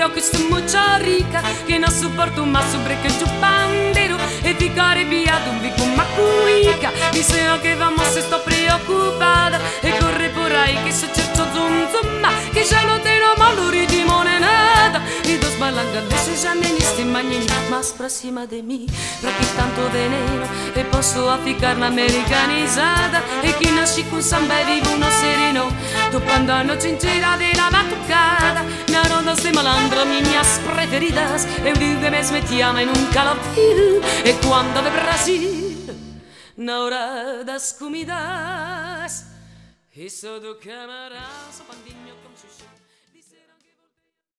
io questo mucha rica che non sopporto ma subreca giù pandero e ti via d'un bico macuica dice che vamos se sto preoccupata e corre por ahí che se certo zum zumma che già non te lo maluri di monenada y dos balangas ya ne listi magnini más próxima de mí pra que tanto veneno e posso afficar l'americanizzata e chi nasce con samba e vive uno sereno topando a noche entera de la batucada narodos de malandro niñas preferidas e vive me smettiamo in un calopir e quando ve Brasil na hora das comidas isso do camarão só pandinho como xuxa